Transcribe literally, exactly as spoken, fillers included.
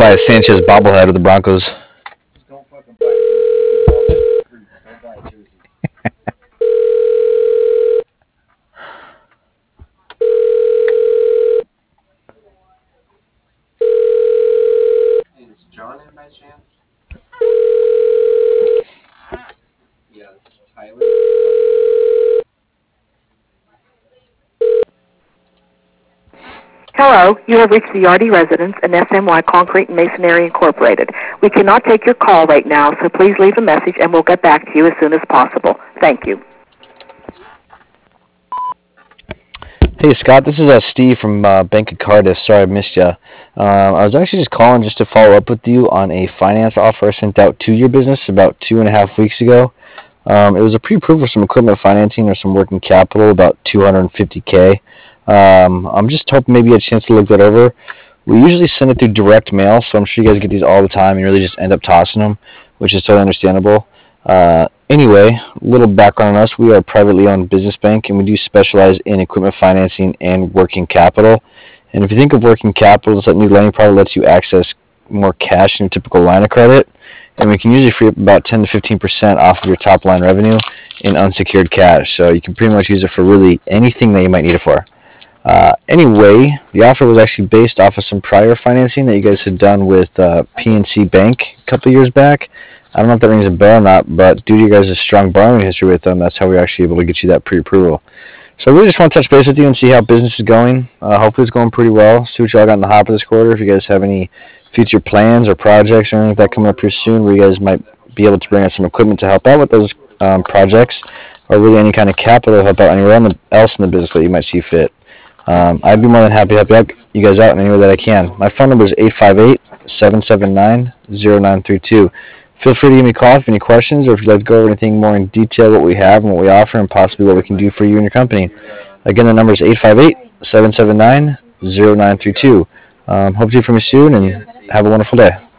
buy a Sanchez bobblehead of the Broncos. Just don't fucking buy it. Don't buy a jersey. Is John in by chance? Yeah, this is Tyler. Hello, you have reached the Yardy Residence and S M Y Concrete and Masonry Incorporated. We cannot take your call right now, so please leave a message and we'll get back to you as soon as possible. Thank you. Hey Scott, this is uh, Steve from uh, Bank of Cardiff. Sorry I missed you. Uh, I was actually just calling just to follow up with you on a finance offer I sent out to your business about two and a half weeks ago. Um, it was a pre-approval for some equipment financing or some working capital, about two hundred fifty K. Um, I'm just hoping maybe you had a chance to look that over. We usually send it through direct mail, so I'm sure you guys get these all the time and really just end up tossing them, which is totally understandable. Uh, anyway, a little background on us. We are a privately owned business bank, and we do specialize in equipment financing and working capital. And if you think of working capital, it's that new lending product lets you access more cash than your typical line of credit. And we can usually free up about ten to fifteen percent off of your top line revenue in unsecured cash. So you can pretty much use it for really anything that you might need it for. Uh, anyway, the offer was actually based off of some prior financing that you guys had done with uh, P N C Bank a couple years back. I don't know if that rings a bell or not, but due to you guys' strong borrowing history with them, that's how we were actually able to get you that pre-approval. So I really just want to touch base with you and see how business is going. Uh, hopefully it's going pretty well. See what y'all got in the hopper this quarter. If you guys have any future plans or projects or anything like that coming up here soon where you guys might be able to bring us some equipment to help out with those um, projects, or really any kind of capital to help out anywhere else in the business that you might see fit. Um, I'd be more than happy to help you guys out in any way that I can. My phone number is eight five eight, seven seven nine, zero nine three two. Feel free to give me a call if you have any questions, or if you'd like to go over anything more in detail, what we have and what we offer, and possibly what we can do for you and your company. Again, the number is eight five eight, seven seven nine, zero nine three two. Um, hope to hear from you soon, and have a wonderful day.